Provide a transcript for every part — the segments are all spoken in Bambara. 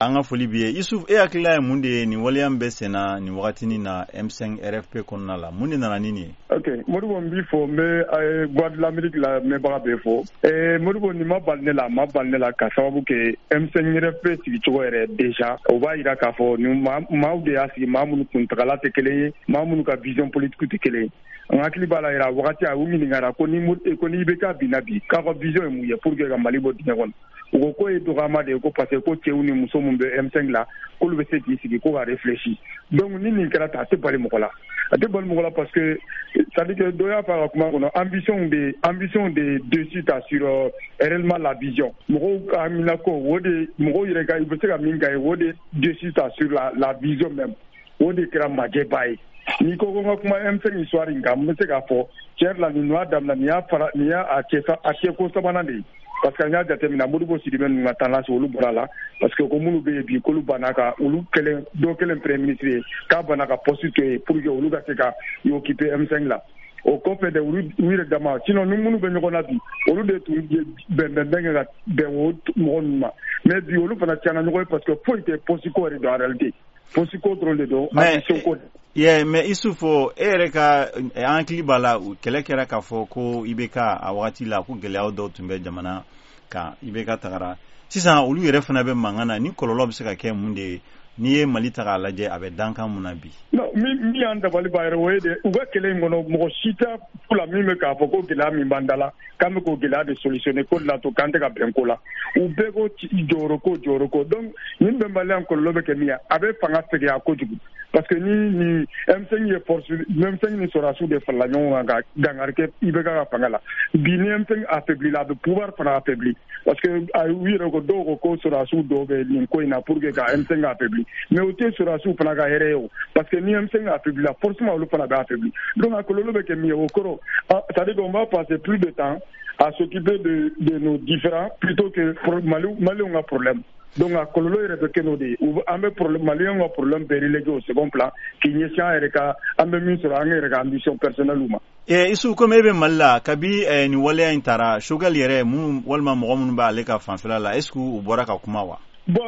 an ka foli b'i ye Isuf e hakilila ye mun de ye nin waleya bɛ senna nin wagatini na M5 RFP kɔnɔna la mun de nana ni nin ye? Ok, Modibo n b'i fɔ n bɛ Voix de l'Amérique la mɛnbaga bɛɛ fɔ. Modibo nin ma bali ne la ka sababu kɛ M5 RFP sigicogo yɛrɛ déjà o b'a jira k'a fɔ nin maaw de y'a sigi maa minnu kuntagala tɛ kelen ye maa minnu ka vision politique tɛ kelen ye. An hakili b'a la yɛrɛ wagati a y'u ɲininkara ko ni bɛ ka binna bi k'a ka vision ye mun ye pour que ka Mali bɔ dingɛ kɔnɔ. U ko k'o ye dɔgɔyama de ye ko parce que ko cɛw ni muso min bɛ M5 la k'olu bɛ se k'i sigi ko ka réfléchir. Donc ni nin kɛra tan a tɛ bali mɔgɔ la. A tɛ bali mɔgɔ la parce que c'est-à-dire que dɔ y'a fɔ a ka kuma kɔnɔ ambition de dessus ta sur réellement la vision. Mɔgɔw ka hamina ko o de mɔgɔw yɛrɛ ka i bɛ se ka min k'a ye o de dessus ta sur la vision même. O de kɛra majɛba ye. N'i ko ko n ka kuma M5 histoire in kan n bɛ se k'a fɔ tiɲɛ yɛrɛ la nin y'a daminɛ nin y'a cɛ ko sabanan de ye. Parce que n y'a jateminɛ Modibo Sidibé ninnu ka tendance olu bɔra la parce que ko minnu bɛ yen bi k'olu banna ka olu dɔ kelen premier ministre ye k'a banna ka poste to yen pour que olu ka se ka i occuper M5 la. O kɔfɛ de olu yɛrɛ dama sinon ni minnu bɛ ɲɔgɔn na bi olu de tun bɛn ka bɛn o mɔgɔ ninnu ma mais bi olu fana tiɲɛna ɲɔgɔn ye parce que foyi tɛ poste ko yɛrɛ don en réalité poste ko dɔrɔn de don ambition ko. Mais Isufo e yɛrɛ ka an hakili b'a la kɛlɛ kɛra k'a fɔ ko IBK a wagati la ko gɛlɛyaw dɔw tun bɛ jamana kan IBK tagara sisan olu yɛrɛ fana bɛ mankan na ni kɔlɔlɔ bɛ se ka kɛ mun de ye n'i ye Mali ta k'a lajɛ a bɛ dankan mun na bi? Non min y'an dabali b'a yɛrɛ o ye de u ka kɛlɛ in kɔnɔ mɔgɔ si tɛ fula min bɛ k'a fɔ ko gɛlɛya min b'an da la k'an bɛ k'o gɛlɛya de solutionner ko de la to k'an tɛ ka bɛn ko la u bɛɛ ko jɔyɔrɔ ko donc nin bɛnbaliya kɔlɔlɔ bɛ kɛ min ye a bɛ fanga fɛgɛya kojugu parce que ni M5 ye force M5 ni sɔrɔdasiw de farala ɲɔgɔn kan ka dankari kɛ IBK ka fanga la bi ni M5 affaibli la a bɛ pouvoir fana affaibli parce que u yɛrɛ ko dɔw ko sɔrɔdasiw dɔw bɛ nin ko in na pour que ka M5 affaibli mais o tɛ sɔrɔdasiw fana ka hɛrɛ ye o parce que ni M5 affaibli la forcément olu fana bɛ affaibli donc a kɔlɔlɔ bɛ kɛ min ye o kɔrɔ c'est-à-dire qu'on va passer plus de temps à s'occuper de nos différends plutôt que Maliens ka problème. Donc a kɔlɔlɔ yɛrɛ bɛ kɛ n'o de ye an bɛ Maliens ka problème bɛɛ relégué au second plan k'i ɲɛsin an yɛrɛ ka an bɛ min sɔrɔ an yɛrɛ ka ambition personnelle ma. Isu comme e bɛ Mali la kabi nin waleya in taara Choguel yɛrɛ mun walima mɔgɔ minnu b'ale ka fanfɛla la est-ce que u bɔra ka kuma wa?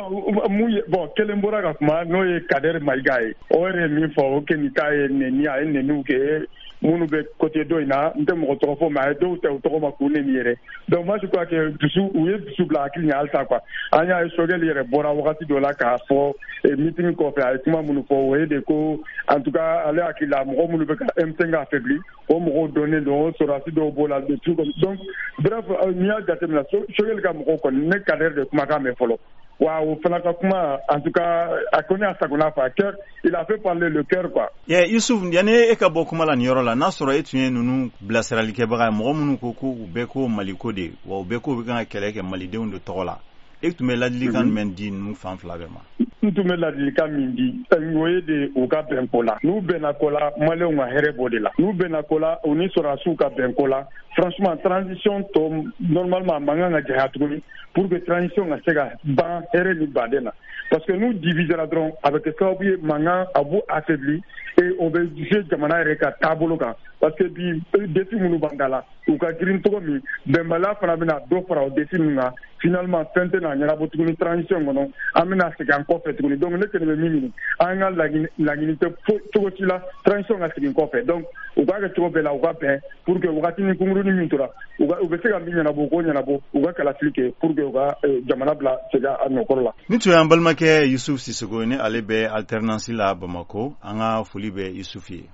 Bon kelen bɔra ka kuma n'o ye Kader Maïga ye o yɛrɛ ye min fɔ o kɛ nin ta ye nɛni a ye nɛniw kɛ minnu bɛ côté dɔ in na n tɛ mɔgɔ tɔgɔ fɔ mais a ye dɔw ta u tɔgɔ ma k'u nɛni yɛrɛ donc moi je crois que u ye dusu bila hakili ɲɛ halisa quoi an y'a ye Choguel yɛrɛ bɔra wagati dɔ la k'a fɔ meeting kɔfɛ a ye kuma minnu fɔ o ye de ko en tout cas ale hakili la mɔgɔ minnu bɛ ka M5 affaibli o mɔgɔw dɔnnen don o sɔrɔdasi dɔw b'o la de tout comme donc bref n'i y'a jateminɛ Choguel ka mɔgɔw kɔni ne Kader de kumakan mɛn fɔlɔ. Wa o fana ka kuma en tout cas a kɔni a sagona fa cœur il a fait parler le cœur quoi. Yusuf yanni e ka bɔ kuma la nin yɔrɔ la n'a sɔrɔ e tun ye ninnu bilasiralikɛbaga ye mɔgɔ minnu ko u bɛɛ ko Mali ko de wa u bɛɛ ko u bɛ kan ka kɛlɛ kɛ Malidenw de tɔgɔ la e tun bɛ ladilikan jumɛn di ninnu fan fila bɛɛ ma? N tun bɛ ladilikan min di o ye de u ka bɛn ko la n'u bɛnna ko la Maliens ka hɛrɛ b'o de la n'u bɛnna ko la u ni sɔrɔdasiw ka bɛn ko la franchement transition tɔ normalement a man kan ka janya tuguni pour que transition ka se ka ban hɛrɛ ni baden na parce que n'u divisera dɔrɔn a bɛ kɛ sababu ye mankan a b'u affaibli et o bɛ jouer jamana yɛrɛ ka taabolo kan parce que bi défi minnu b'an da la u ka girin cogo min bɛnbaliya fana bɛna dɔ fara o défi ninnu kan finalement fɛn tɛ na ɲɛnabɔ tuguni transition kɔnɔ an bɛna segin an kɔfɛ tuguni donc ne kɔni bɛ min ɲini an ka laɲini tɛ cogo si la transition ka segin kɔfɛ donc u k'a kɛ cogo bɛɛ la u ka bɛn pour que wagatini kunkurunin min tora u bɛ se ka min ɲɛnabɔ u k'o ɲɛnabɔ u ka kalafili kɛ pour que u ka jamana bila segin a nɔkɔrɔ la. Ni tun y'an balimakɛ Yusuf Sisoko ni ale bɛ alternance la Bamako an ka foli bɛ Yusuf ye.